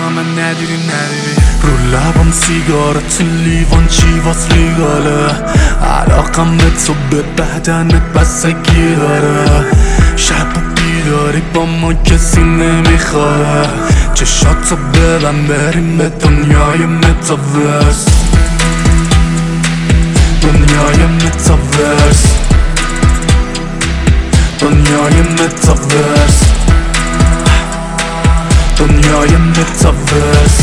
من ندیدی رو لبم سیگارت لیوان چی واس ریگاله علاقم به تو به بدنت بستگی داره شب بیداری با ما کسی نمیخواه چشاتو ببن بریم به دنیای متاورس دنیای متاورس دنیای متاورس دنیای متاورس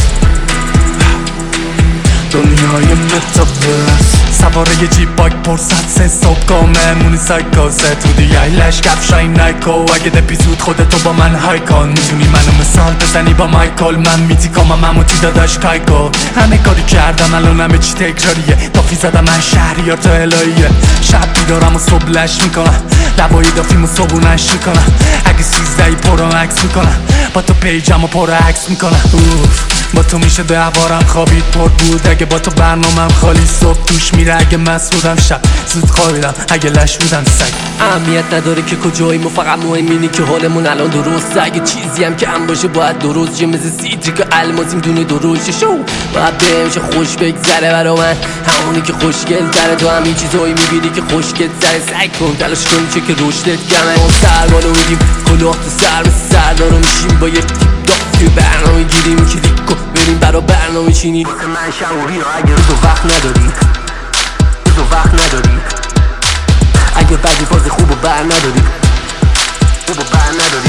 دنیای متاورس سواره یه جیب باک پرسد سه صبح مهمونی سایکوزه تو دیگه ایلش کفشای نایکو اگه اپیزود خودتو با من های کن میتونی منو مثال بزنی با مایکل من میتیکام مموتی داداش کایکو همه کاری کردم الان همه چی تکراریه دافی زدم من شهریار تا الهیه شب بیدارم و صبح لش میکنم لبایی دافیم و صبحونش میکنم اگه 13 پرو عکس میکنم با تو پیجم و پر عکس میکنم با تو میشه دوارم خوابید پر بود اگه با تو برنامم خالی صبح توش میره اگه مسعودم شب زود خوابیدم اگه لش بودم سگ اهمیت نداره که کجاییم و فقط مهم اینه که حالمون الان درسته اگه چیزی هم که هم باشه باید درست شه مثل سیتریک و المازیم دونه درست شو باید بهمشه خوش بگذره برا من همونی که خوشگل تره تو همین چیزایی میبینی که خوشگل تره سعی کن تلاش کن چه که رشدت کمه ما سربالو میدیم کلاه تو سر مثل سردارو میشیم با یه تیپ داخت توی برنامه گیریم که دیکو بریم برا برنامه چینی واسه من شعوری رو اگه روز و وقت نداری روز و وقت نداری اگه بعضی فاز خوب و بر نداری خوب و بر نداری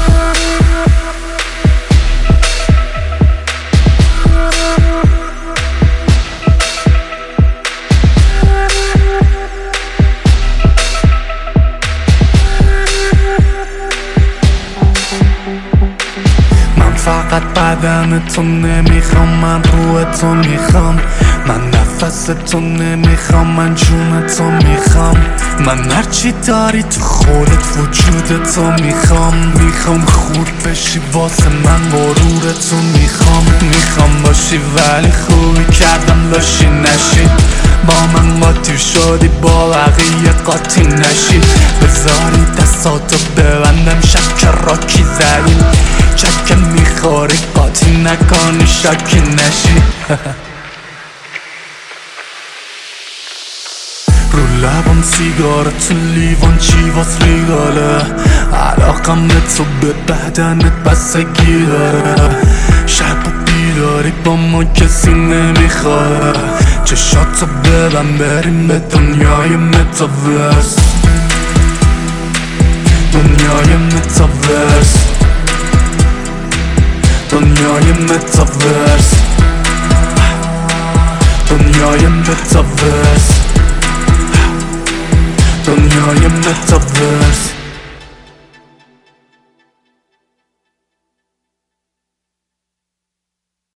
فقط بدن تو نمیخوام من روح تو میخوام من نفس تو نمیخوام من جون تو میخوام من هرچی داری تو خودت وجود تو میخوام خورد بشی واسه من غرور تو میخوام باشی ولی خوبی کردم لاشی نشی با من قاطی شدی با بقیه قاطی نشی بذاری دستاتو ببندم شک راکی زدی چک میخوری قاطی نکنی شاکی نشی رو لبم سیگارت لیوان چی واس ریگاله علاقم به تو به بدنت بستگی داره شب بیداری با ما کسی نمیخواه چشاتو ببن بریم به دنیای متاورس دنیای متاورس دنیای متاورس دنیای متاورس دنیای متاورس